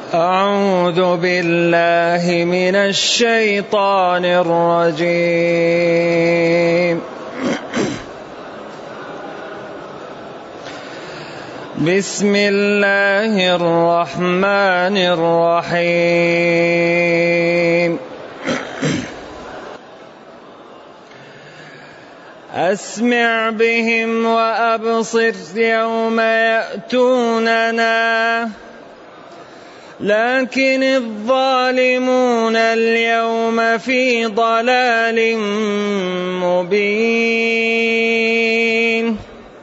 أعوذ بالله من الشيطان الرجيم. بسم الله الرحمن الرحيم. أسمع بهم وأبصر يوم يأتوننا، لكن الظالمون اليوم في ضلال مبين.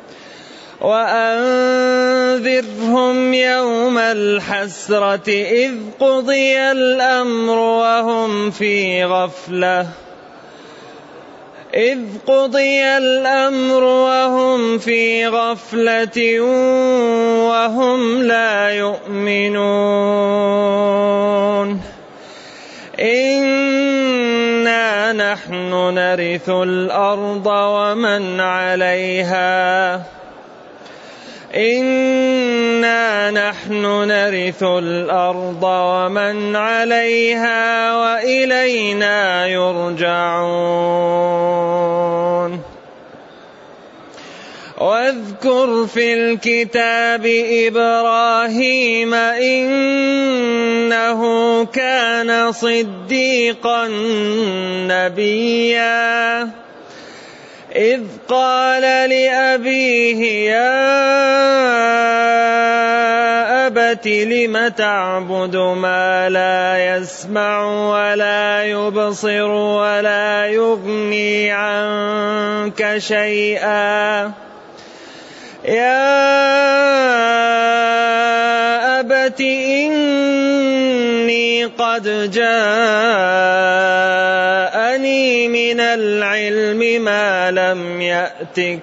وأنذرهم يوم الحسرة إذ قضي الأمر وهم في غفلة وهم لا يؤمنون. إنا نحن نرث الأرض ومن عليها وإلينا يرجعون. واذكر في الكتاب إبراهيم إنه كان صديقا نبيا، إذ قال لأبيه يا أبت لم تعبد ما لا يسمع ولا يبصر ولا يغني عنك شيئا. يا أبت إني قد جاءني من العلم ما لم يأتك.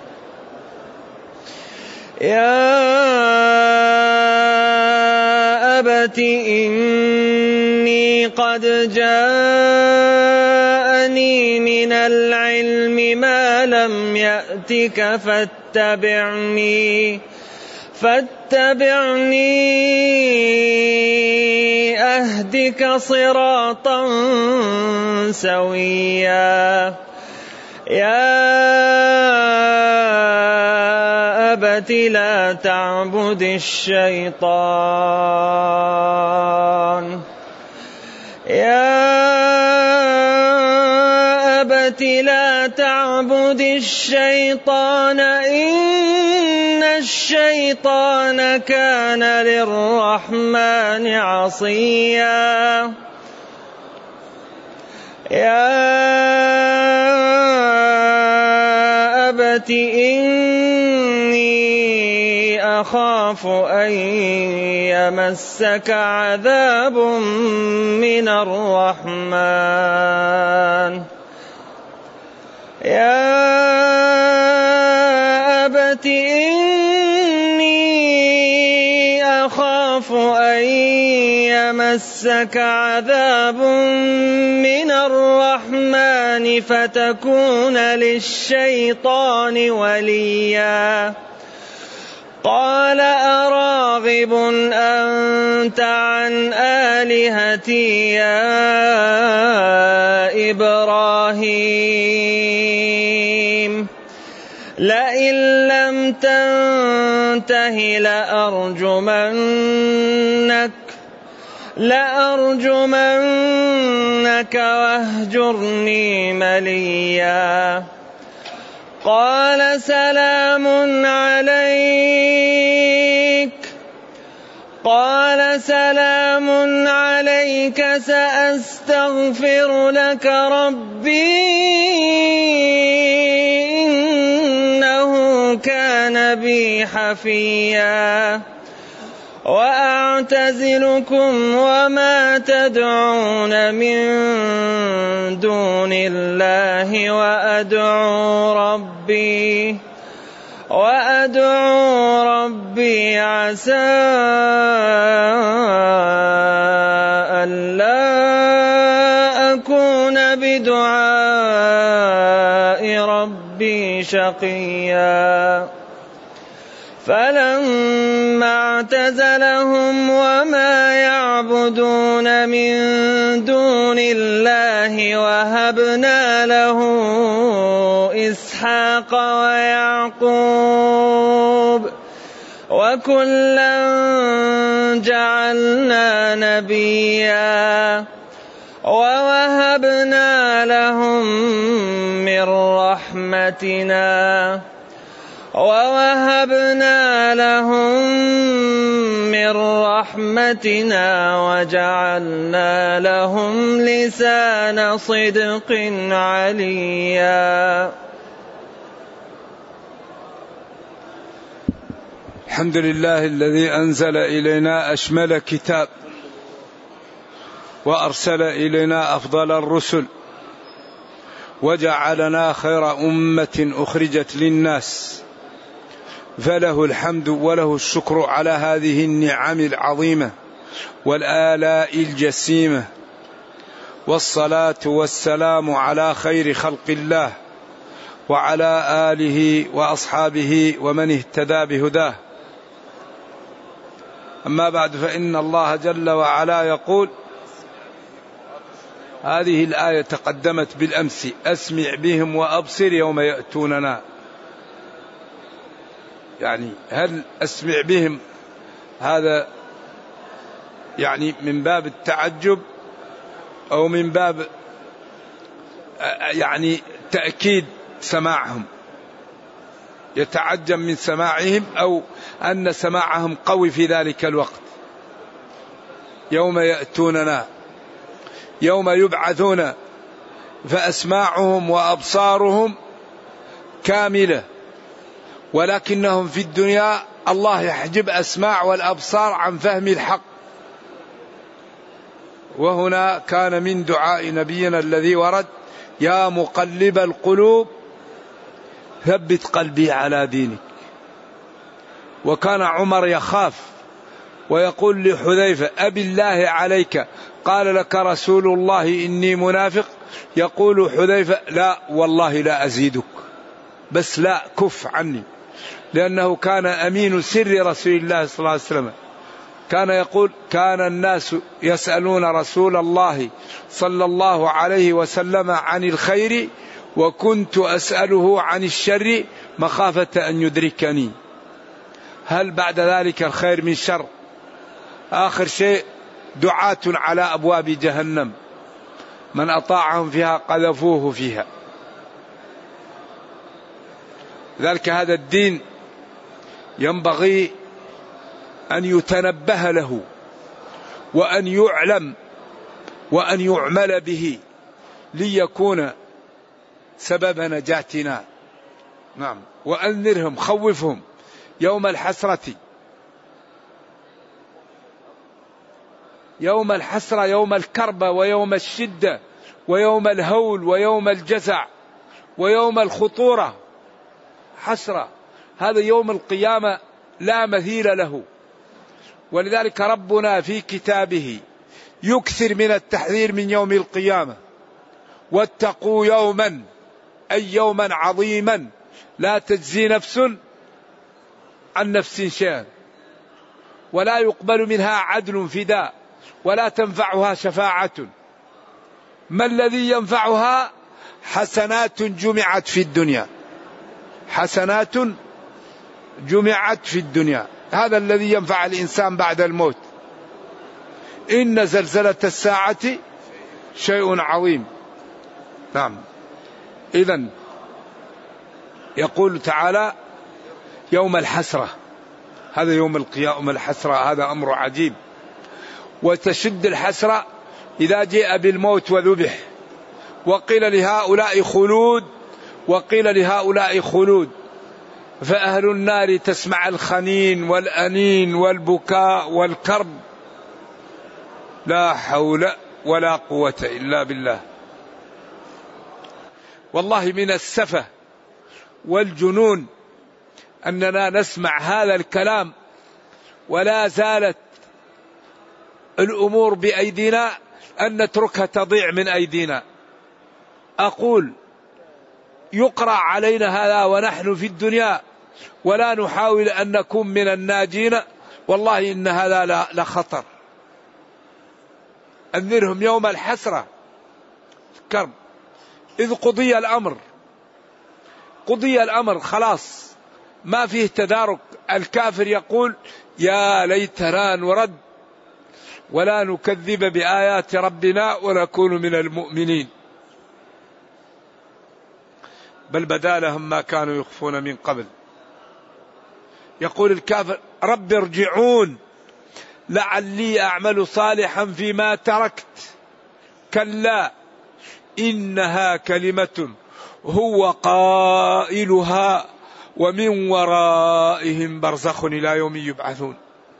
فاتبعني أهدك صراطا سويا. يا أبت لا تعبد الشيطان إن الشيطان كان للرحمن عصيا. يا أبت إني أخاف أن يمسك عذاب من الرحمن. فتكون للشيطان وليا. قال أراغب أنت عن آلهتي يا إبراهيم؟ لئن لم تنته لأرجمنك واهجرني مليا. قال سلام عليك سأستغفر لك ربي إنه كان بي حفيا. وأعتزلكم وما تدعون من دون الله وأدعو ربي عسى ألا أكون بدعاء ربي شقيا. فلما اعتزلهم وما يعبدون من دون الله وهبنا له إسحاق ويعقوب وكلا جعلنا نبيا ووهبنا لهم من رحمتنا وجعلنا لهم لسان صدق عليا. الحمد لله الذي أنزل إلينا أشمل كتاب وأرسل إلينا أفضل الرسل وجعلنا خير أمة أخرجت للناس، فله الحمد وله الشكر على هذه النعم العظيمة والآلاء الجسيمة، والصلاة والسلام على خير خلق الله وعلى آله وأصحابه ومن اهتدى بهداه. أما بعد، فإن الله جل وعلا يقول، هذه الآية تقدمت بالأمس: أسمع بهم وأبصر يوم يأتوننا. يعني هل أسمع بهم هذا يعني من باب التعجب أو من باب يعني تأكيد سماعهم، يتعجب من سماعهم أو أن سماعهم قوي في ذلك الوقت؟ يوم يأتوننا، يوم يبعثون، فأسماعهم وأبصارهم كاملة، ولكنهم في الدنيا الله يحجب أسماع والأبصار عن فهم الحق. وهنا كان من دعاء نبينا الذي ورد: يا مقلب القلوب ثبت قلبي على دينك. وكان عمر يخاف ويقول لحذيفة: أبي الله عليك، قال لك رسول الله إني منافق. يقول حذيفة: لا والله لا أزيدك، بس لا كف عني، لأنه كان أمين سر رسول الله صلى الله عليه وسلم. كان يقول: كان الناس يسألون رسول الله صلى الله عليه وسلم عن الخير وكنت أسأله عن الشر مخافة أن يدركني. هل بعد ذلك الخير من شر؟ آخر شيء دعاة على أبواب جهنم، من أطاعهم فيها قذفوه فيها. ذلك هذا الدين ينبغي أن يتنبه له وأن يعلم وأن يعمل به ليكون سبب نجاتنا. نعم. وأنذرهم، خوفهم يوم الحسرة، يوم الحسرة، يوم الكربة ويوم الشدة ويوم الهول ويوم الجزع ويوم الخطورة. حسرة، هذا يوم القيامة لا مثيل له. ولذلك ربنا في كتابه يكثر من التحذير من يوم القيامة: واتقوا يوما، أي يوما عظيما لا تجزي نفس عن نفس شيئا ولا يقبل منها عدل فداء ولا تنفعها شفاعة. ما الذي ينفعها؟ حسنات جمعت في الدنيا، حسنات جمعت في الدنيا، هذا الذي ينفع الإنسان بعد الموت. إن زلزلة الساعة شيء عظيم. نعم. إذن يقول تعالى: يوم الحسرة، هذا يوم القيامة الحسرة، هذا أمر عجيب. وتشد الحسرة إذا جاء بالموت وذبح، وقيل لهؤلاء خلود وقيل لهؤلاء خلود، فأهل النار تسمع الخنين والأنين والبكاء والكرب، لا حول ولا قوة إلا بالله. والله من السفة والجنون أننا نسمع هذا الكلام ولا زالت الأمور بأيدينا أن نتركها تضيع من أيدينا. أقول يقرأ علينا هذا ونحن في الدنيا ولا نحاول أن نكون من الناجين، والله إن هذا لخطر. أنذرهم يوم الحسرة كرب إذ قضي الأمر. قضي الأمر خلاص، ما فيه تدارك. الكافر يقول يا ليتنا نرد ولا نكذب بآيات ربنا ونكون من المؤمنين، بل بدا لهم ما كانوا يخفون من قبل. يقول الكافر رب ارجعون لعلي أعمل صالحا فيما تركت، كلا إنها كلمة هو قائلها ومن ورائهم برزخ إلى يوم يبعثون.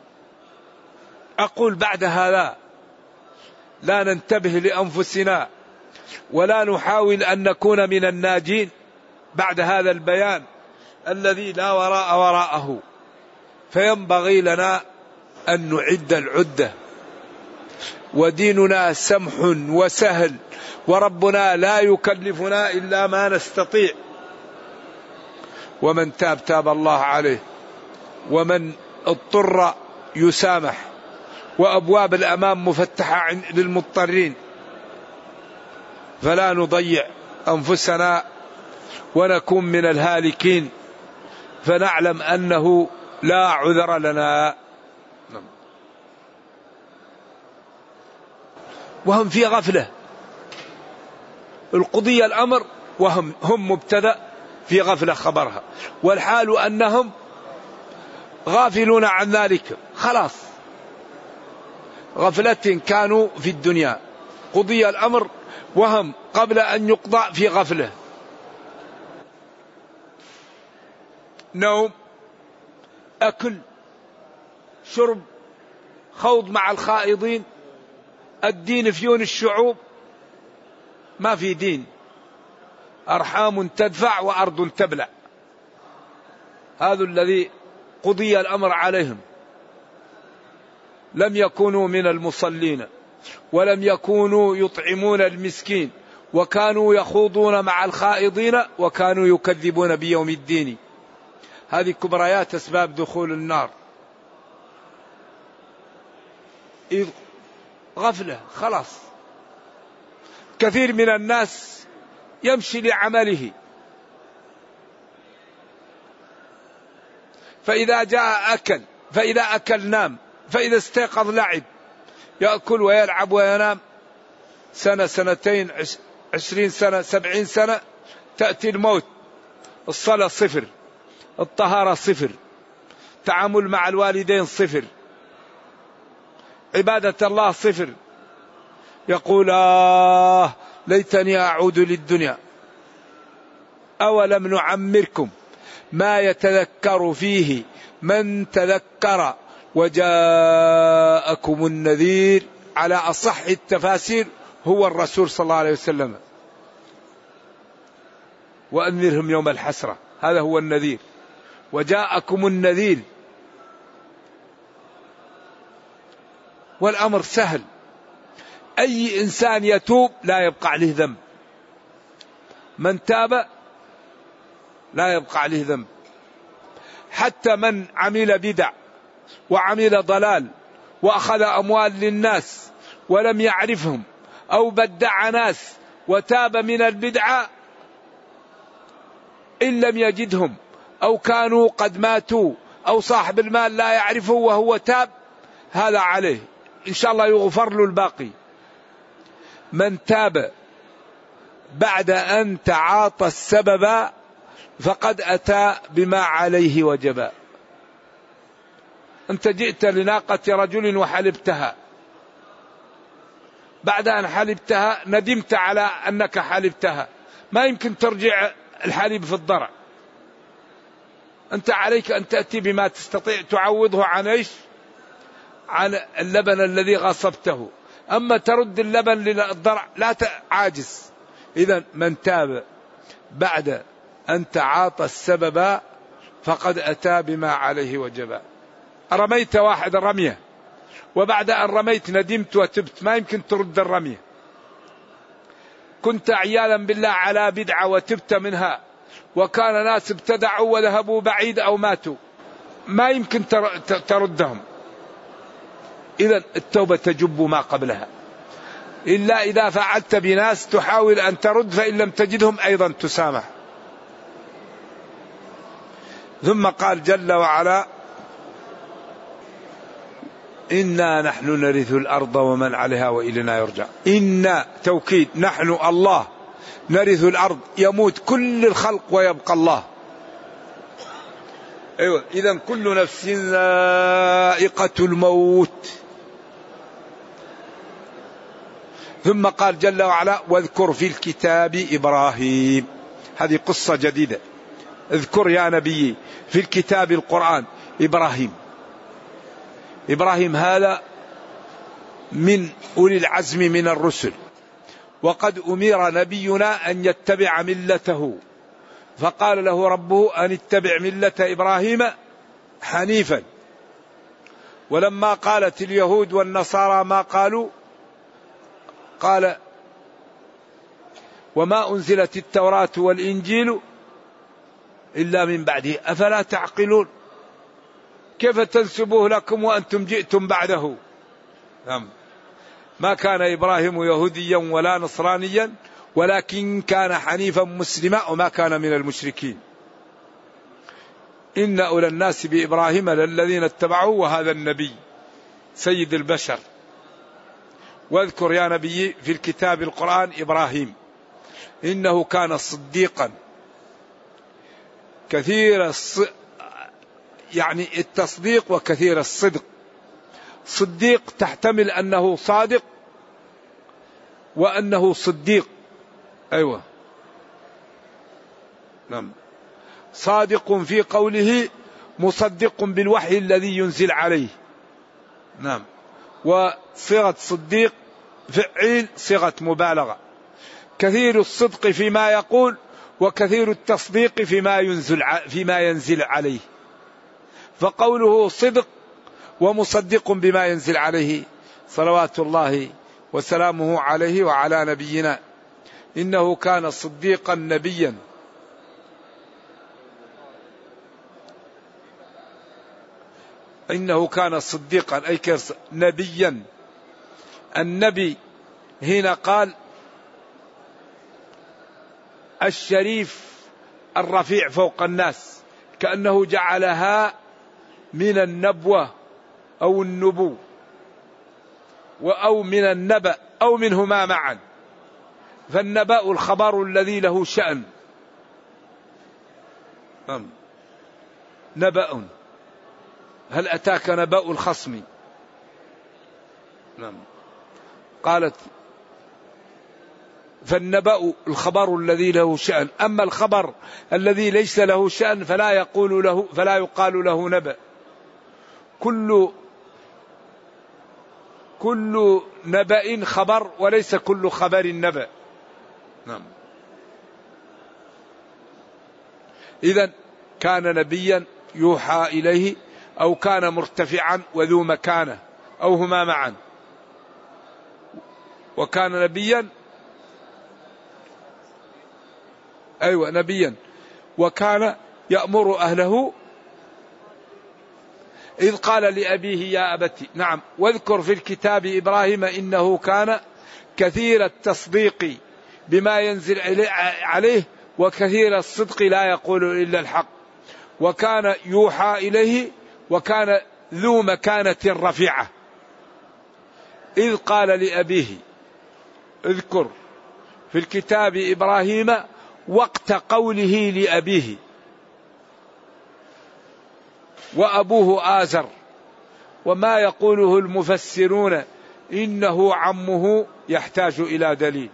أقول بعد هذا لا ننتبه لأنفسنا ولا نحاول أن نكون من الناجين بعد هذا البيان الذي لا وراء وراءه. فينبغي لنا أن نعد العدة، وديننا سمح وسهل، وربنا لا يكلفنا إلا ما نستطيع. ومن تاب تاب الله عليه، ومن اضطر يسامح، وأبواب الأمام مفتحة للمضطرين. فلا نضيع أنفسنا ونكون من الهالكين، فنعلم أنه لا عذر لنا. وهم في غفلة، القضية الأمر وهم مبتدأ في غفلة خبرها، والحال أنهم غافلون عن ذلك. خلاص غفلة كانوا في الدنيا، قضي الأمر وهم قبل أن يقضى في غفلة. نوم، أكل، شرب، خوض مع الخائضين. الدين فيون الشعوب، ما في دين. أرحام تدفع وأرض تبلع. هذا الذي قضي الأمر عليهم. لم يكونوا من المصلين، ولم يكونوا يطعمون المسكين، وكانوا يخوضون مع الخائضين، وكانوا يكذبون بيوم الدين. هذه كبريات أسباب دخول النار. إذ غفلة خلاص. كثير من الناس يمشي لعمله، فإذا جاء أكل، فإذا أكل نام، فإذا استيقظ لعب. يأكل ويلعب وينام سنة، سنتين، 20 سنة، 70 سنة، تأتي الموت. الصلاة صفر، الطهارة صفر، تعامل مع الوالدين صفر، عبادة الله صفر. يقول ليتني أعود للدنيا. أولم نعمركم ما يتذكر فيه من تذكر وجاءكم النذير. على أصح التفاسير هو الرسول صلى الله عليه وسلم. وأنذرهم يوم الحسرة، هذا هو النذير. وجاءكم النذير، والأمر سهل. أي إنسان يتوب لا يبقى عليه ذنب. من تاب لا يبقى عليه ذنب. حتى من عمل بدع وعمل ضلال وأخذ أموال للناس ولم يعرفهم، أو بدع ناس وتاب من البدعة، إن لم يجدهم أو كانوا قد ماتوا أو صاحب المال لا يعرفه وهو تاب، هذا عليه إن شاء الله يغفر له الباقي. من تاب بعد أن تعاطى السبب فقد أتى بما عليه وجبا. أنت جئت لناقة رجل وحلبتها، بعد أن حلبتها ندمت على أنك حلبتها، ما يمكن ترجع الحليب في الضرع. أنت عليك أن تأتي بما تستطيع تعوضه عن إيش؟ عن اللبن الذي غصبته. أما ترد اللبن للضرع لا عاجز. إذا من تاب بعد أن تعاطى السبب فقد أتى بما عليه وجبا. رميت واحد رمية، وبعد أن رميت ندمت وتبت، ما يمكن ترد الرمية. كنت عيالا بالله على بدعة وتبت منها، وكان ناس ابتدعوا وذهبوا بعيد أو ماتوا، ما يمكن تردهم. إذن التوبة تجب ما قبلها، إلا إذا فعلت بناس تحاول أن ترد، فإن لم تجدهم أيضا تسامح. ثم قال جل وعلا: إنا نحن نرث الأرض ومن عليها وإلينا يرجع. إنا توكيد، نحن الله نرث الأرض، يموت كل الخلق ويبقى الله. أيوة، إذن كل نفس ذائقة الموت. ثم قال جل وعلا: واذكر في الكتاب إبراهيم. هذه قصة جديدة. اذكر يا نبي في الكتاب القرآن إبراهيم. إبراهيم هذا من أولي العزم من الرسل، وقد أمر نبينا أن يتبع ملته، فقال له ربه أن اتبع ملة إبراهيم حنيفا. ولما قالت اليهود والنصارى ما قالوا، قال: وما أنزلت التوراة والإنجيل إلا من بعده أفلا تعقلون. كيف تنسبوه لكم وأنتم جئتم بعده؟ ما كان إبراهيم يهوديا ولا نصرانيا، ولكن كان حنيفا مسلما وما كان من المشركين. إن أولى الناس بإبراهيم للذين اتبعوه وهذا النبي سيد البشر. واذكر يا نبي في الكتاب القرآن إبراهيم إنه كان صديقا كثير يعني التصديق وكثير الصدق. صديق تحتمل أنه صادق وأنه صديق. أيوة، نعم، صادق في قوله، مصدق بالوحي الذي ينزل عليه. نعم، وصيغة صديق فعيل صيغة مبالغة. كثير الصدق فيما يقول وكثير التصديق فيما ينزل عليه. فقوله صدق ومصدق بما ينزل عليه صلوات الله وسلامه عليه وعلى نبينا. إنه كان صديقا نبيا. إنه كان صديقا أي نبيا. النبي هنا قال الشريف الرفيع فوق الناس، كأنه جعلها من النبوة أو النبو أو من النبأ أو منهما معا. فالنبأ الخبر الذي له شأن. نبأ هل أتاك نبأ الخصم. قالت فالنبأ الخبر الذي له شأن. أما الخبر الذي ليس له شأن فلا يقال له نبأ. كل نبأ خبر وليس كل خبر نبأ. إذن كان نبيا يوحى إليه، أو كان مرتفعا وذو مكانة، أو هما معا. وكان نبيا، أيوة نبيا، وكان يأمر أهله إذ قال لأبيه يا أبت. نعم، واذكر في الكتاب إبراهيم إنه كان كثير التصديق بما ينزل عليه وكثير الصدق لا يقول إلا الحق، وكان يوحى إليه، وكان ذو مكانة رفيعة. إذ قال لأبيه، اذكر في الكتاب إبراهيم وقت قوله لأبيه، وأبوه آزر. وما يقوله المفسرون إنه عمه يحتاج إلى دليل.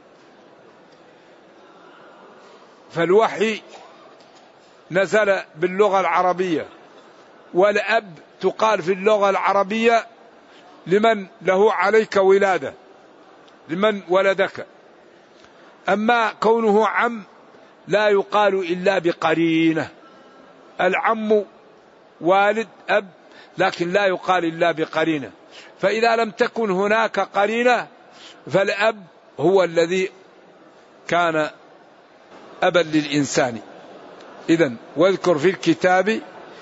فالوحي نزل باللغة العربية، والأب تقال في اللغة العربية لمن له عليك ولادة، لمن ولدك. أما كونه عم لا يقال إلا بقرينة. العم والد أب، لكن لا يقال إلا بقرينة. فإذا لم تكن هناك قرينة فالأب هو الذي كان أبا للإنسان. إذن واذكر في الكتاب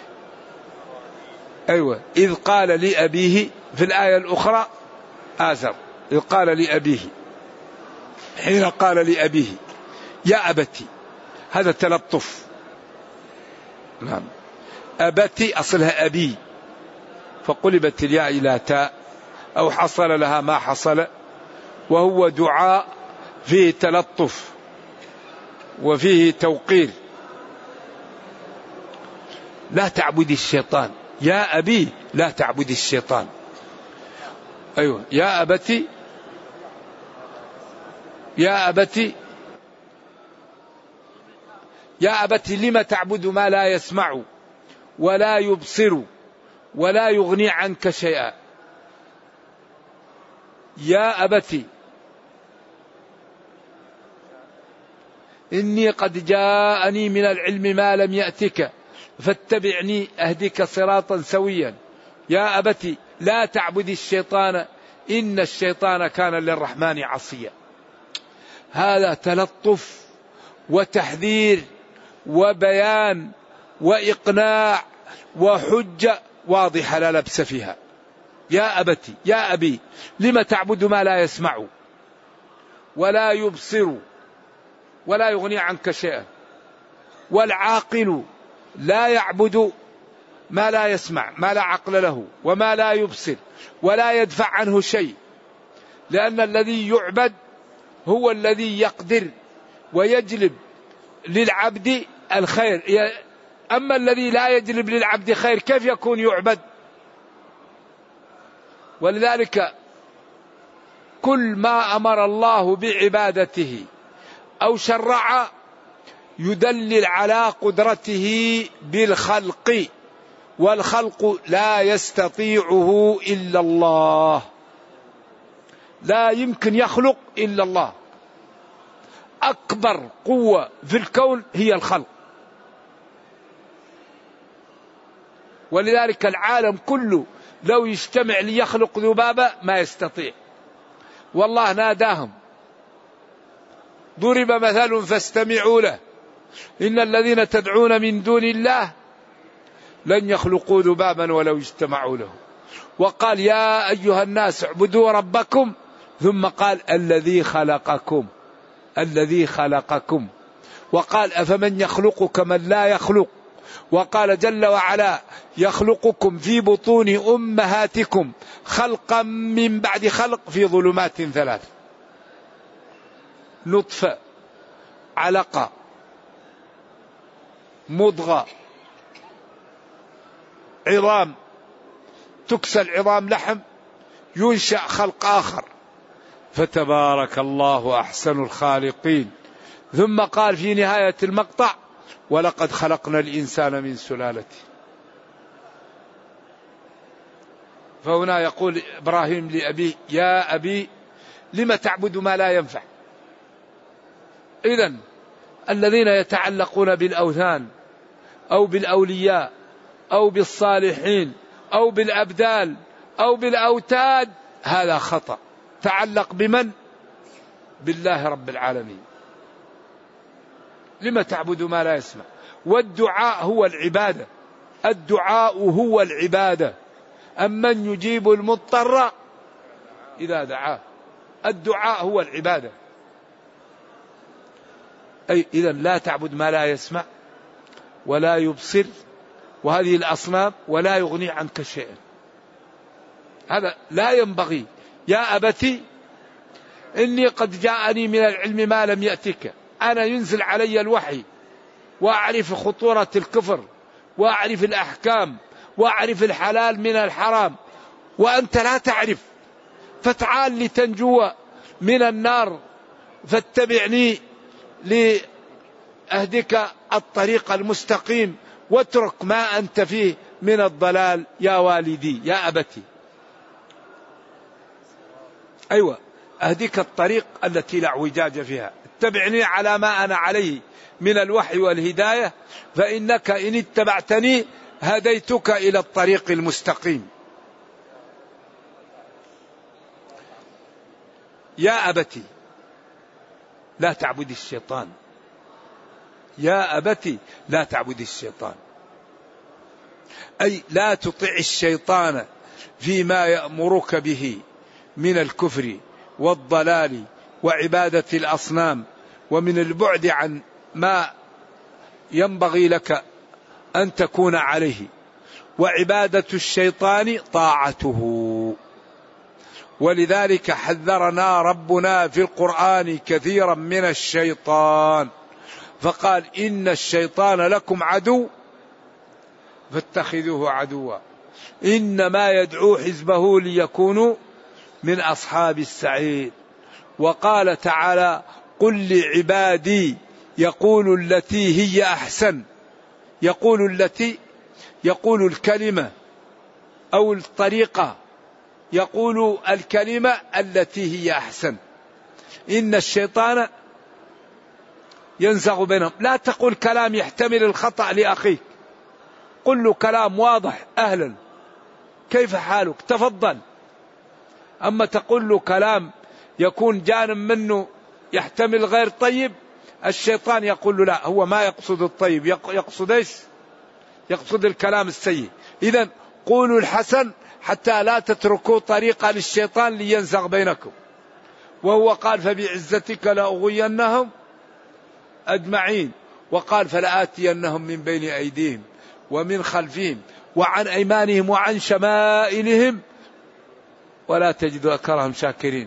إذ قال لأبيه في الآية الأخرى آزر، إذ قال لأبيه، حين قال لأبيه يا أبتي، هذا تلطف. نعم، أبتي أصلها أبي، فقلبت الياء إلى تاء أو حصل لها ما حصل، وهو دعاء فيه تلطف وفيه توقير. لا تعبد الشيطان، يا أبي لا تعبد الشيطان. يا أبتي، يا أبتي، يا أبتي لم تعبد ما لا يسمع ولا يبصر ولا يغني عنك شيئا. يا أبتي إني قد جاءني من العلم ما لم يأتك فاتبعني أهدك صراطا سويا. يا أبتي لا تعبد الشيطان إن الشيطان كان للرحمن عصيا. هذا تلطف وتحذير وبيان وإقناع وحجة واضحة لا لبس فيها. يا أبتي، يا أبي لم تعبد ما لا يسمع ولا يبصر ولا يغني عنك شيئا. والعاقل لا يعبد ما لا يسمع، ما لا عقل له، وما لا يبصر ولا يدفع عنه شيء، لأن الذي يعبد هو الذي يقدر ويجلب للعبد الخير. أما الذي لا يجلب للعبد خير كيف يكون يعبد؟ ولذلك كل ما أمر الله بعبادته أو شرع يدلل على قدرته بالخلق، والخلق لا يستطيعه إلا الله، لا يمكن يخلق إلا الله. أكبر قوة في الكون هي الخلق، ولذلك العالم كله لو يجتمع ليخلق ذبابة ما يستطيع، والله ناداهم ضرب مثل فاستمعوا له إن الذين تدعون من دون الله لن يخلقوا ذبابا ولو اجتمعوا له. وقال يا أيها الناس اعبدوا ربكم، ثم قال الذي خلقكم، الذي خلقكم. وقال أفمن يخلق كمن لا يخلق. وقال جل وعلا يخلقكم في بطون أمهاتكم خلقا من بعد خلق في ظلمات ثلاث، نطفة، علقة، مضغة، عظام، تكسى العظام لحم، ينشأ خلق آخر، فتبارك الله أحسن الخالقين. ثم قال في نهاية المقطع ولقد خلقنا الإنسان من سلالة. فهنا يقول إبراهيم لأبيه يا أبي لم تعبد ما لا ينفع. إذن الذين يتعلقون بالأوثان أو بالأولياء أو بالصالحين أو بالأبدال أو بالأوتاد هذا خطأ. تعلق بمن؟ بالله رب العالمين. لما تعبد ما لا يسمع؟ والدعاء هو العبادة، الدعاء هو العبادة. أمن يجيب المضطر إذا دعاه، الدعاء هو العبادة. أي إذن لا تعبد ما لا يسمع ولا يبصر وهذه الأصنام ولا يغني عنك شيئا. هذا لا ينبغي. يا أبتي إني قد جاءني من العلم ما لم يأتك. أنا ينزل علي الوحي وأعرف خطورة الكفر وأعرف الأحكام وأعرف الحلال من الحرام، وأنت لا تعرف، فتعال لتنجو من النار فاتبعني لأهدك الطريق المستقيم واترك ما أنت فيه من الضلال يا والدي يا أبتي. أيوة أهديك الطريق التي لا اعوجاج فيها، اتبعني على ما أنا عليه من الوحي والهداية، فإنك إن اتبعتني هديتك إلى الطريق المستقيم. يا أبتي لا تعبد الشيطان يا أبت لا تعبد الشيطان، أي لا تطع الشيطان فيما يأمرك به من الكفر والضلال وعبادة الأصنام، ومن البعد عن ما ينبغي لك أن تكون عليه، وعبادة الشيطان طاعته. ولذلك حذرنا ربنا في القرآن كثيرا من الشيطان، فقال إن الشيطان لكم عدو فاتخذوه عدوا إنما يدعو حزبه ليكونوا من أصحاب السعير. وقال تعالى قل لعبادي يقول التي هي أحسن، يقول الكلمة أو الطريقة، يقول الكلمة التي هي أحسن. إن الشيطان ينزغ بينهم. لا تقول كلام يحتمل الخطأ لأخيك، قل له كلام واضح، أهلا كيف حالك تفضل. أما تقول له كلام يكون جانب منه يحتمل غير طيب، الشيطان يقول له لا، هو ما يقصد الطيب، يقصد ايش؟ يقصد الكلام السيء. إذن قولوا الحسن حتى لا تتركوا طريقة للشيطان لينزغ بينكم. وهو قال فبعزتك لأغوينهم أجمعين، وقال فلآتينهم من بين أيديهم ومن خلفهم وعن أيمانهم وعن شمائلهم ولا تجد أكثرهم شاكرين.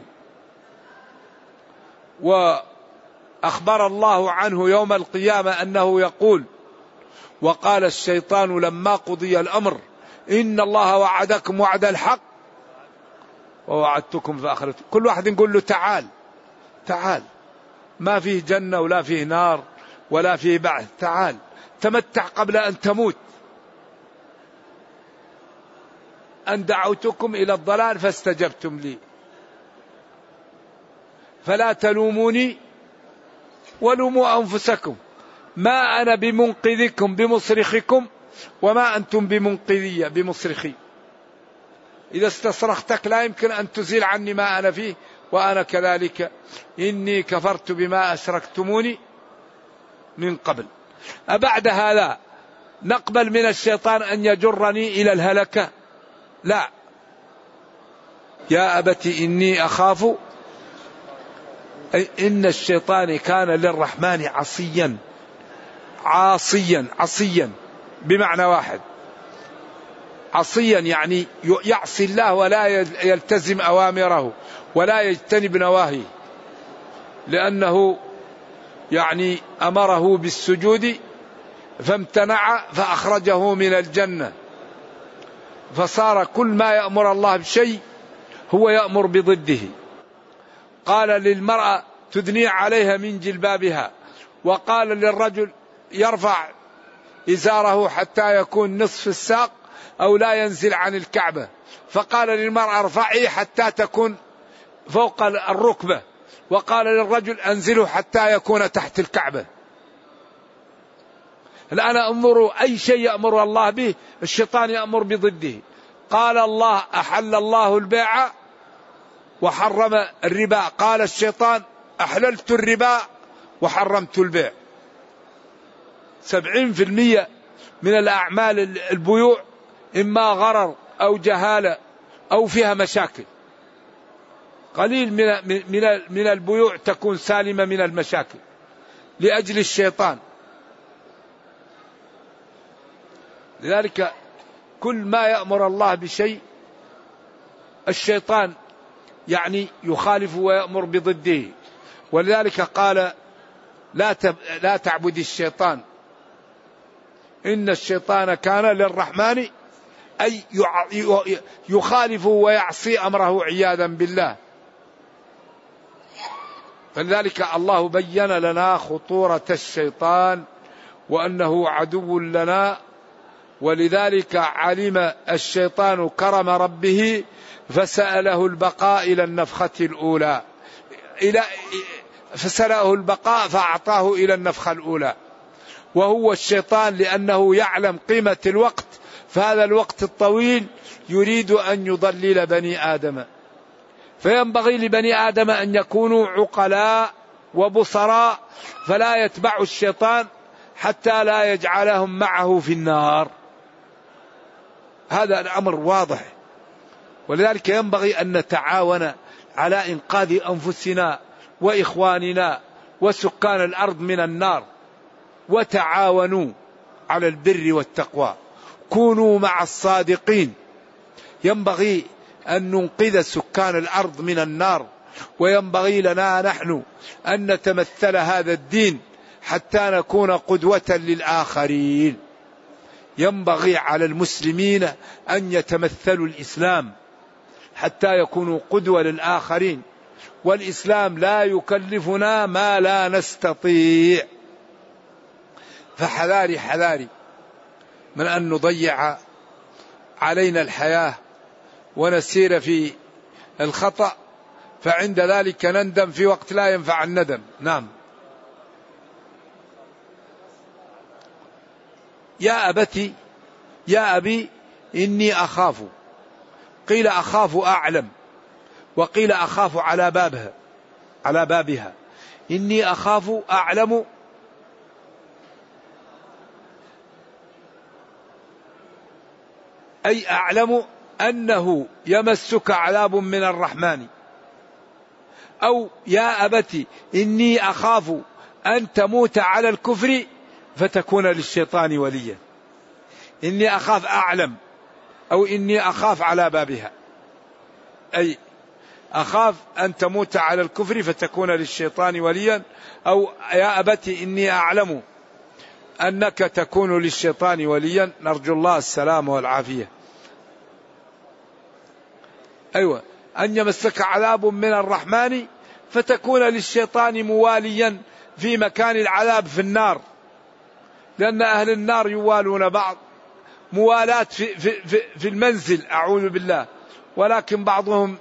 وأخبر الله عنه يوم القيامة أنه يقول وقال الشيطان لما قضي الأمر إن الله وعدكم وعد الحق ووعدتكم فأخلفتكم. كل واحد يقول له تعال، ما فيه جنة ولا فيه نار ولا فيه بعث، تعال تمتع قبل أن تموت. أن دعوتكم إلى الضلال فاستجبتم لي فلا تلوموني ولوموا أنفسكم ما أنا بمنقذكم بمصرخكم وما أنتم بمنقذية بمصرخي. إذا استصرختك لا يمكن أن تزيل عني ما أنا فيه وأنا كذلك إني كفرت بما أشركتموني من قبل. أبعد هذا نقبل من الشيطان أن يجرني إلى الهلكة؟ لا. يا أبت إني أخاف، أي إن الشيطان كان للرحمن عاصيا بمعنى واحد. عصيا يعني يعصي الله ولا يلتزم أوامره ولا يجتنب نواهيه، لأنه يعني أمره بالسجود فامتنع فأخرجه من الجنة، فصار كل ما يأمر الله بشيء هو يأمر بضده. قال للمرأة تدني عليها من جلبابها، وقال للرجل يرفع إزاره حتى يكون نصف الساق أو لا ينزل عن الكعبة، فقال للمرأة ارفعي حتى تكون فوق الركبة، وقال للرجل أنزله حتى يكون تحت الكعبة. الآن انظروا أي شيء يأمر الله به الشيطان يأمر بضده. قال الله أحل الله البيع وحرم الربا، قال الشيطان أحللت الربا وحرمت البيع. 70% من الأعمال البيوع إما غرر أو جهالة أو فيها مشاكل، قليل من البيوع تكون سالمة من المشاكل لأجل الشيطان. لذلك كل ما يأمر الله بشيء الشيطان يعني يخالف ويأمر بضده. ولذلك قال لا تعبد الشيطان إن الشيطان كان للرحمن، أي يخالف ويعصي أمره عياذا بالله. فلذلك الله بين لنا خطورة الشيطان وأنه عدو لنا. ولذلك علم الشيطان كرم ربه فسأله البقاء إلى النفخة الأولى، فسأله البقاء فأعطاه إلى النفخة الأولى. وهو الشيطان لأنه يعلم قيمة الوقت، فهذا الوقت الطويل يريد أن يضلل بني آدم. فينبغي لبني آدم أن يكونوا عقلاء وبصراء، فلا يتبع الشيطان حتى لا يجعلهم معه في النار. هذا الأمر واضح. ولذلك ينبغي أن نتعاون على إنقاذ أنفسنا وإخواننا وسكان الأرض من النار. وتعاونوا على البر والتقوى، كونوا مع الصادقين. ينبغي أن ننقذ سكان الأرض من النار، وينبغي لنا نحن أن نتمثل هذا الدين حتى نكون قدوة للآخرين. ينبغي على المسلمين أن يتمثلوا الإسلام حتى يكونوا قدوة للآخرين، والإسلام لا يكلفنا ما لا نستطيع. فحذاري حذاري من أن نضيع علينا الحياة ونسير في الخطأ، فعند ذلك نندم في وقت لا ينفع الندم. نعم. يا أبتي يا أبي إني أخاف، قيل أخاف أعلم، وقيل أخاف على بابها. إني أخاف أعلم أي أعلم أنه يمسك عذاب من الرحمن. أو يا أبت إني أخاف أن تموت على الكفر فتكون للشيطان وليا. إني أخاف أعلم، أو إني أخاف على بابها، أي أخاف أن تموت على الكفر فتكون للشيطان وليا. أو يا أبت إني أعلم أنك تكون للشيطان وليا. نرجو الله السلام والعافية. أيوة، أن يمسك عذاب من الرحمن فتكون للشيطان مواليا في مكان العذاب في لأن أهل النار يوالون بعض موالاة في المنزل، أعوذ بالله، ولكن بعضهم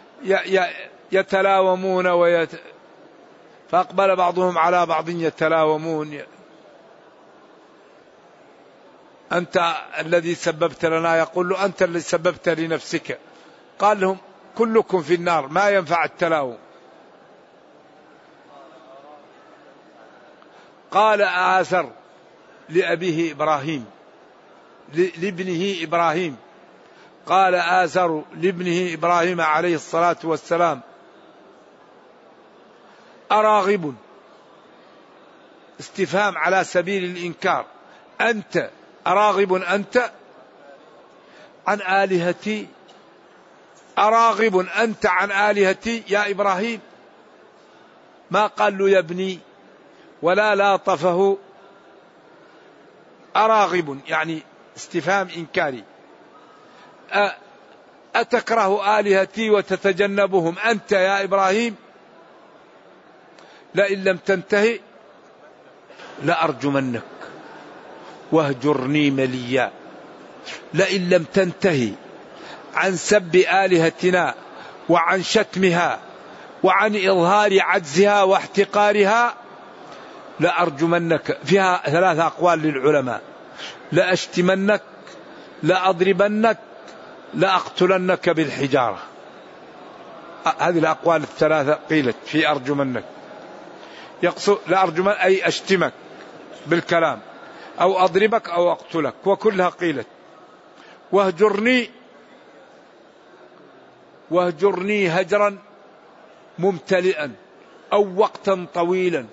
يتلاومون فأقبل بعضهم على بعض يتلاومون. أنت الذي سببت لنا، يقول له أنت الذي سببت لنفسك. قال لهم كلكم في النار، ما ينفع التلاوم. قال آزر لأبيه إبراهيم، لابنه إبراهيم، قال آزر لابنه إبراهيم عليه الصلاة والسلام: أراغب، استفهام على سبيل الإنكار، أنت أراغب أنت عن آلهتي، أراغب أنت عن آلهتي يا إبراهيم. ما قال له يا ابني ولا لاطفه، أراغب يعني استفهام إنكاري. أتكره آلهتي وتتجنبهم أنت يا إبراهيم؟ لئن لم تنتهي لأرجمنك واهجرني مليا. لئن لم تنتهي عن سب آلهتنا وعن شتمها وعن إظهار عجزها واحتقارها لأرجمنك. فيها 3 أقوال للعلماء: لأشتمنك، لأضربنك، لأقتلنك بالحجارة. هذه الأقوال 3 قيلت في أرجمنك. يقصد لأرجمن أي أشتمك بالكلام، أو أضربك أو أقتلك، وكلها قيلت. واهجرني هجرا ممتلئا أو وقتا طويلا،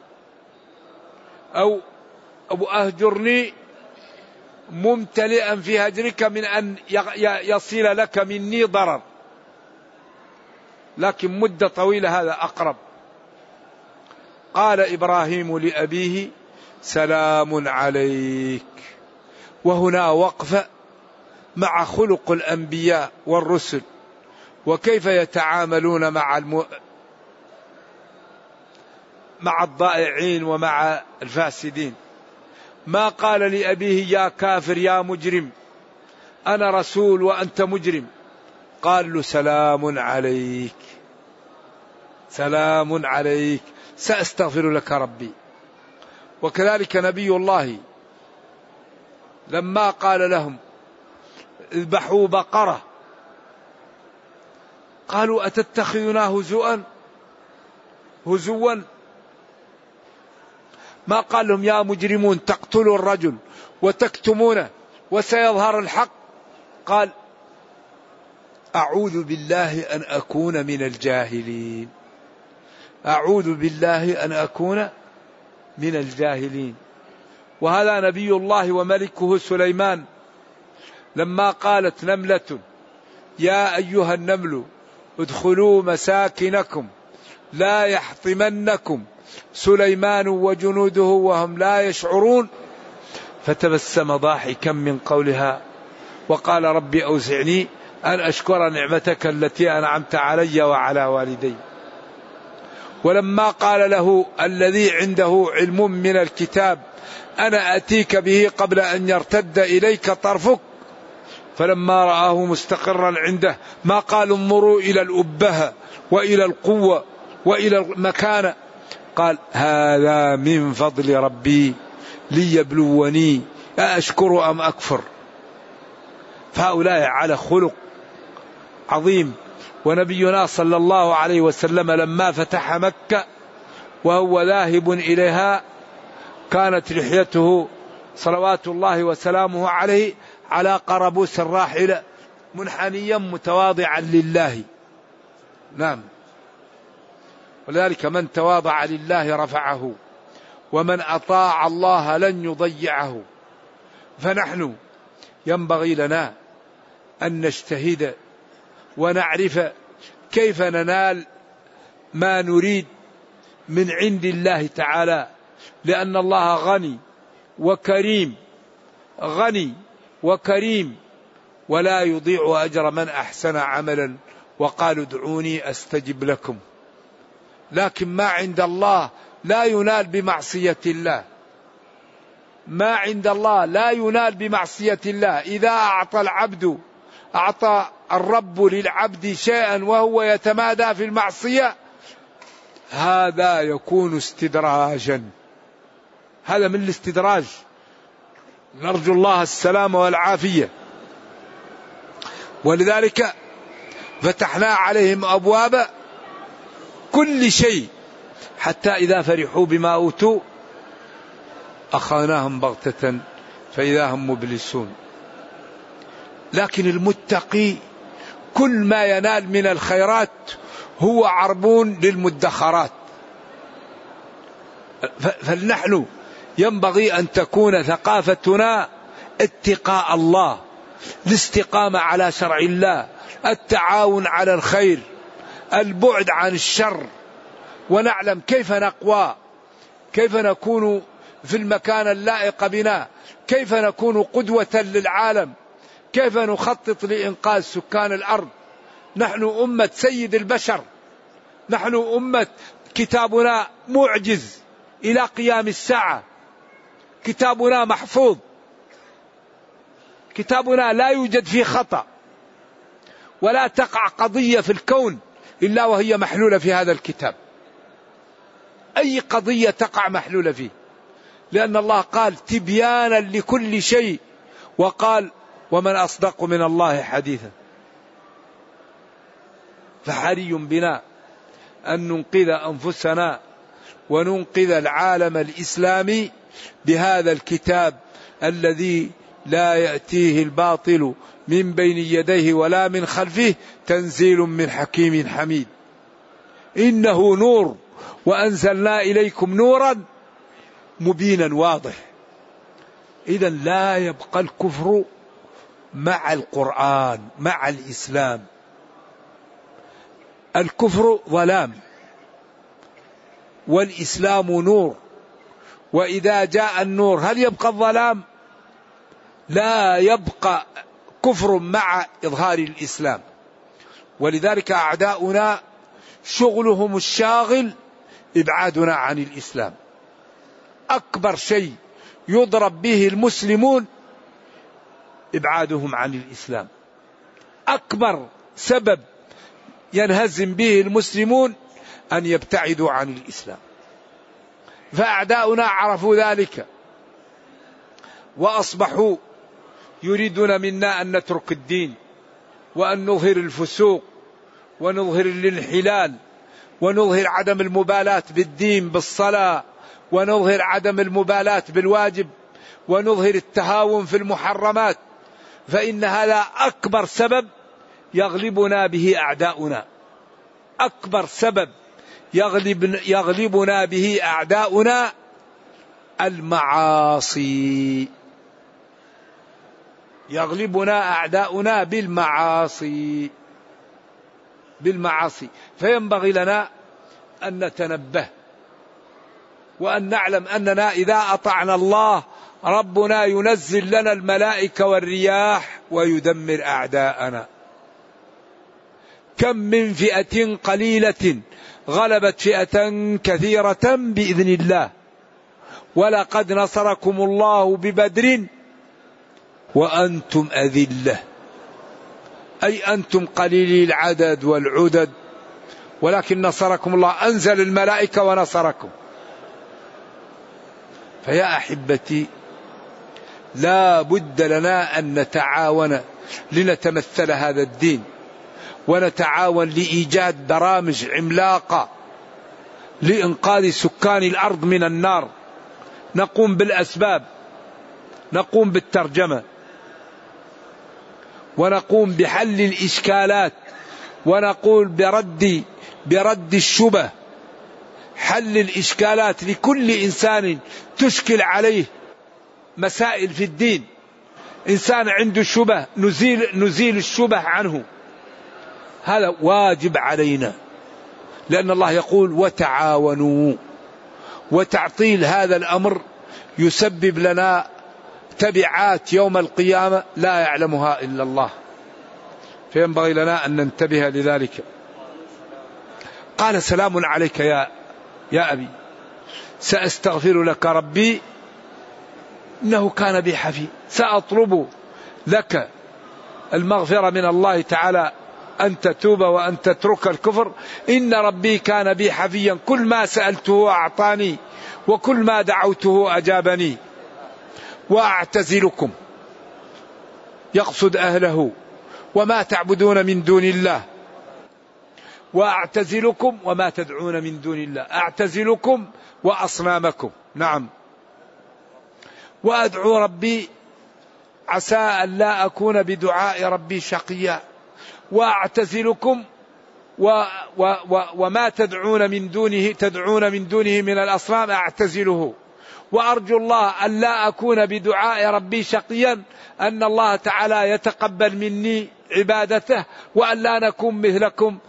أو أهجرني ممتلئا في هجرك من أن يصل لك مني ضرر، لكن مدة طويلة هذا أقرب. قال إبراهيم لأبيه: سلام عليك. وهنا وقفة مع خلق الأنبياء والرسل، وكيف يتعاملون مع الضائعين ومع الفاسدين. ما قال لأبيه: يا كافر يا مجرم، أنا رسول وأنت مجرم. قال له: سلام عليك، سلام عليك، سأستغفر لك ربي. وكذلك نبي الله لما قال لهم: اذبحوا بقرة، قالوا: أتتخذنا هزوا؟ ما قال لهم يا مجرمون تقتلوا الرجل وتكتمونه وسيظهر الحق. قال أعوذ بالله أن أكون من الجاهلين، أعوذ بالله أن أكون من الجاهلين. وهذا نبي الله وملكه سليمان لما قالت نملة يا أيها النمل ادخلوا مساكنكم لا يحطمنكم سليمان وجنوده وهم لا يشعرون، فتبسم ضاحكا من قولها وقال رب أوزعني أن أشكر نعمتك التي أنعمت علي وعلى والدي. ولما قال له الذي عنده علم من الكتاب أنا أتيك به قبل أن يرتد إليك طرفك، فلما رآه مستقرا عنده ما قال انظروا إلى الأبهة وإلى القوة وإلى المكانة، قال هذا من فضل ربي ليبلوني أأشكر أم أكفر. فهؤلاء على خلق عظيم. ونبينا صلى الله عليه وسلم لما فتح مكة وهو ذاهب إليها كانت لحيته صلوات الله وسلامه عليه على قربوس الراحلة منحنيا متواضعا لله. نعم. ولذلك من تواضع لله رفعه ومن أطاع الله لن يضيعه. فنحن ينبغي لنا أن نجتهد ونعرف كيف ننال ما نريد من عند الله تعالى، لأن الله غني وكريم، غني وكريم ولا يضيع أجر من أحسن عملا، وقالوا ادعوني أستجب لكم. لكن ما عند الله لا ينال بمعصية الله، ما عند الله لا ينال بمعصية الله. إذا أعطى الرب للعبد شيئا وهو يتمادى في المعصية هذا يكون استدراجا، هذا من الاستدراج، نرجو الله السلامة والعافية. ولذلك فتحنا عليهم أبواب كل شيء حتى إذا فرحوا بما أوتوا أخذناهم بغتة فإذا هم مبلسون. لكن المتقي كل ما ينال من الخيرات هو عربون للمدخرات. فنحن ينبغي أن تكون ثقافتنا اتقاء الله، الاستقامة على شرع الله، التعاون على الخير، البعد عن الشر، ونعلم كيف نقوى، كيف نكون في المكان اللائق بنا، كيف نكون قدوة للعالم، كيف نخطط لإنقاذ سكان الأرض. نحن أمة سيد البشر، نحن أمة كتابنا معجز إلى قيام الساعة، كتابنا محفوظ، كتابنا لا يوجد فيه خطأ، ولا تقع قضية في الكون إلا وهي محلولة في هذا الكتاب. أي قضية تقع محلولة فيه، لأن الله قال تبيانا لكل شيء، وقال ومن أصدق من الله حديثا. فحري بنا أن ننقذ أنفسنا وننقذ العالم الإسلامي بهذا الكتاب الذي لا يأتيه الباطل من بين يديه ولا من خلفه، تنزيل من حكيم حميد. إنه نور وأنزلنا إليكم نورا مبينا واضح. إذا لا يبقى الكفر مع القرآن مع الإسلام. الكفر ظلام والإسلام نور، وإذا جاء النور هل يبقى الظلام؟ لا يبقى كفر مع إظهار الإسلام. ولذلك أعداؤنا شغلهم الشاغل إبعادنا عن الإسلام. أكبر شيء يضرب به المسلمون إبعادهم عن الإسلام، أكبر سبب ينهزم به المسلمون أن يبتعدوا عن الإسلام. فأعداؤنا عرفوا ذلك وأصبحوا يريدون منا أن نترك الدين وأن نظهر الفسوق ونظهر الانحلال ونظهر عدم المبالاة بالدين بالصلاة ونظهر عدم المبالاة بالواجب ونظهر التهاون في المحرمات، فإن هذا أكبر سبب يغلبنا به أعداؤنا، أكبر سبب يغلبنا به أعداؤنا المعاصي، يغلبنا أعداؤنا بالمعاصي. فينبغي لنا أن نتنبه وأن نعلم أننا إذا أطعنا الله ربنا ينزل لنا الملائكة والرياح ويدمر أعداءنا. كم من فئة قليلة غلبت فئة كثيرة بإذن الله، ولقد نصركم الله ببدر وأنتم أذلة، أي أنتم قليلي العدد والعدد، ولكن نصركم الله، أنزل الملائكة ونصركم. فيا أحبتي لا بد لنا أن نتعاون لنتمثل هذا الدين، ونتعاون لإيجاد برامج عملاقة لإنقاذ سكان الأرض من النار. نقوم بالأسباب، نقوم بالترجمة، ونقوم بحل الإشكالات، ونقول برد الشبه، حل الإشكالات لكل إنسان تشكل عليه مسائل في الدين. إنسان عنده شبه نزيل الشبه عنه، هذا واجب علينا، لأن الله يقول وتعاونوا، وتعطيل هذا الأمر يسبب لنا تبعات يوم القيامة لا يعلمها إلا الله، فينبغي لنا أن ننتبه لذلك. قال سلام عليك يا أبي، سأستغفر لك ربي إنه كان بي حفي. سأطلب لك المغفرة من الله تعالى أن تتوب وأن تترك الكفر، إن ربي كان بي حفيا، كل ما سألته أعطاني وكل ما دعوته أجابني. وأعتزلكم، يقصد أهله، وما تعبدون من دون الله، وأعتزلكم وما تدعون من دون الله، أعتزلكم وأصنامكم. نعم. وأدعو ربي عسى أن لا أكون بدعاء ربي شقيا. وأعتزلكم وما تدعون من دونه من الأصنام أعتزله. وأرجو الله أن لا أكون بدعاء ربي شقيا، أن الله تعالى يتقبل مني عبادته، وأن لا نكون مثلكم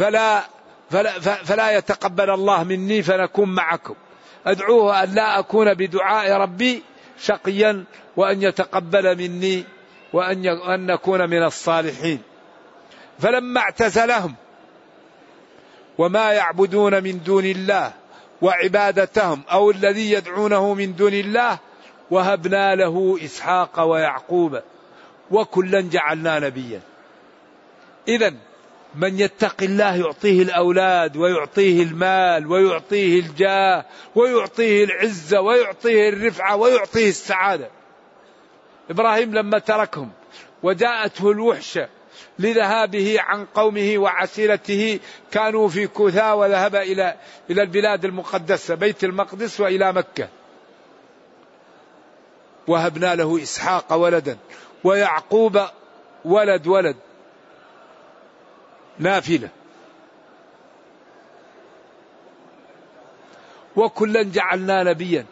فلا يتقبل الله مني فنكون معكم. أدعوه أن لا أكون بدعاء ربي شقيا، وأن يتقبل مني، وأن نكون من الصالحين. فلما اعتزلهم وما يعبدون من دون الله وعبادتهم أو الذي يدعونه من دون الله، وهبنا له إسحاق ويعقوب وكلا جعلنا نبيا. إذن من يتق الله يعطيه الأولاد ويعطيه المال ويعطيه الجاه ويعطيه العزة ويعطيه الرفعة ويعطيه السعادة. إبراهيم لما تركهم وجاءته الوحشة لذهابه عن قومه وعشيرته، كانوا في كوثا، وذهب إلى البلاد المقدسة بيت المقدس وإلى مكة. وهبنا له إسحاق ولدا ويعقوب ولد نافلة. وكلا جعلنا نبيا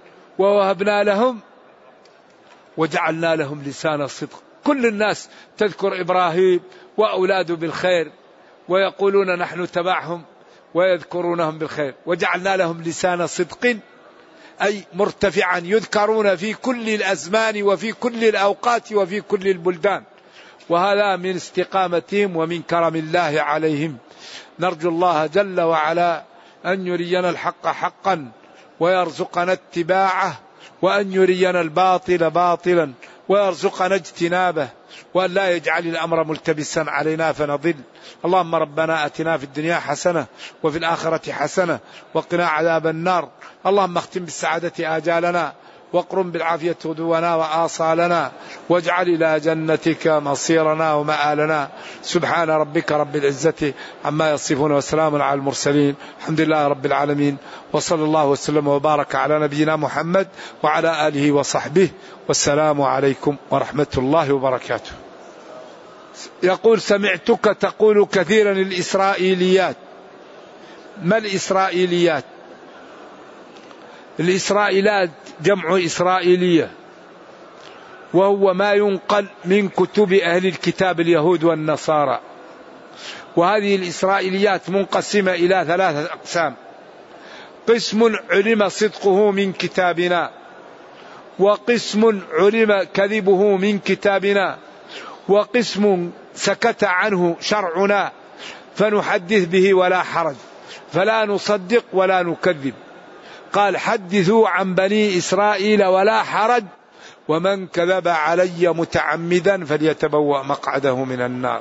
وجعلنا لهم لسان صدق. كل الناس تذكر إبراهيم وأولاده بالخير ويقولون نحن تبعهم ويذكرونهم بالخير. وجعلنا لهم لسان صدق، أي مرتفعا، يذكرون في كل الأزمان وفي كل الأوقات وفي كل البلدان، وهذا من استقامتهم ومن كرم الله عليهم. نرجو الله جل وعلا أن يرينا الحق حقا ويرزقنا اتباعه، وأن يرينا الباطل باطلا ويرزقنا اجتنابه، وأن لا يجعل الأمر ملتبسا علينا فنضل. اللهم ربنا أتنا في الدنيا حسنة وفي الآخرة حسنة وقنا عذاب النار. اللهم اختم بالسعادة آجالنا واقرم بالعافية غدونا وآصالنا، واجعل إلى جنتك مصيرنا ومآلنا. سبحان ربك رب العزة عما يصفون وسلام على المرسلين، الحمد لله رب العالمين، وصلى الله وسلم وبارك على نبينا محمد وعلى آله وصحبه، والسلام عليكم ورحمة الله وبركاته. يقول: سمعتك تقول كثيرا الإسرائيليات. ما الإسرائيليات؟ الإسرائيلات جمع إسرائيلية، وهو ما ينقل من كتب أهل الكتاب اليهود والنصارى. وهذه الإسرائيليات منقسمة إلى 3 أقسام: قسم علم صدقه من كتابنا، وقسم علم كذبه من كتابنا، وقسم سكت عنه شرعنا فنحدث به ولا حرج، فلا نصدق ولا نكذب. قال: حدثوا عن بني إسرائيل ولا حرج، ومن كذب علي متعمدا فليتبوأ مقعده من النار.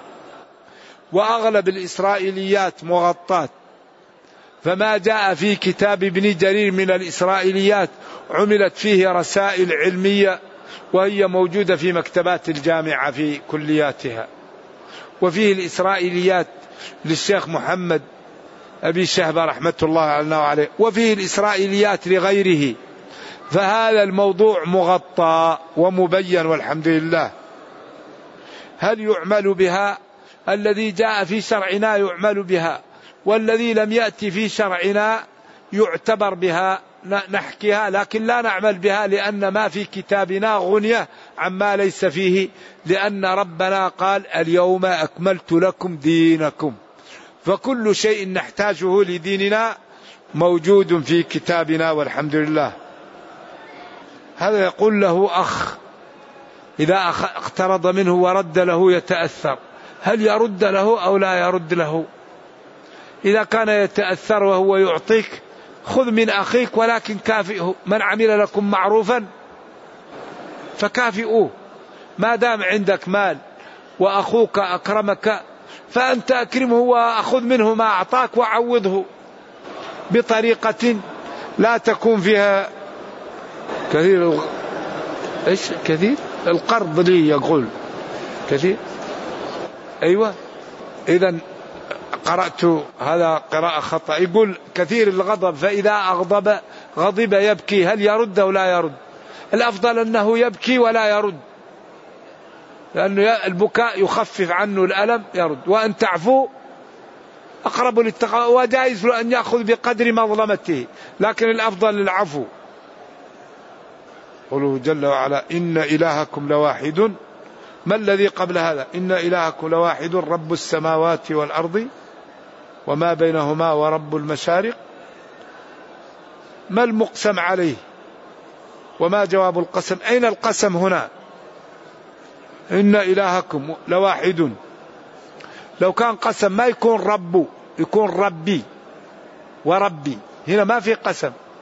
وأغلب الإسرائيليات مغطاة، فما جاء في كتاب ابن جرير من الإسرائيليات عملت فيه رسائل علمية، وهي موجودة في مكتبات الجامعة في كلياتها. وفيه الإسرائيليات للشيخ محمد أبي شهبة رحمة الله عليه، وفيه الإسرائيليات لغيره. فهذا الموضوع مغطى ومبين والحمد لله. هل يعمل بها؟ الذي جاء في شرعنا يعمل بها، والذي لم يأتي في شرعنا يعتبر بها، نحكيها لكن لا نعمل بها، لأن ما في كتابنا غنية عما ليس فيه، لأن ربنا قال: اليوم أكملت لكم دينكم. فكل شيء نحتاجه لديننا موجود في كتابنا والحمد لله. هذا يقول له أخ إذا اقترض منه ورد له يتأثر، هل يرد له أو لا يرد له؟ إذا كان يتأثر وهو يعطيك خذ من أخيك، ولكن كافئه. من عمل لكم معروفا فكافئوه. ما دام عندك مال وأخوك أكرمك فأنت أكرمه وأخذ منه ما أعطاك وعوضه بطريقة لا تكون فيها كثير. إيش كثير؟ القرض لي يقول كثير. أيوة، إذا قرأت هذا قراءة خطأ. يقول كثير الغضب، فإذا غضب يبكي، هل يرد أو لا يرد؟ الأفضل أنه يبكي ولا يرد، لأنه البكاء يخفف عنه الألم، يرد. وأن تعفو أقرب للتقوى، وجائز له أن يأخذ بقدر مظلمته، لكن الأفضل العفو. قوله جل وعلا: إن إلهكم لواحد. ما الذي قبل هذا؟ إن إلهكم لواحد رب السماوات والأرض وما بينهما ورب المشارق. ما المقسم عليه وما جواب القسم؟ أين القسم هنا؟ إن إلهكم لواحد. لو كان قسم ما يكون رب، يكون ربي وربي. هنا ما في قسم،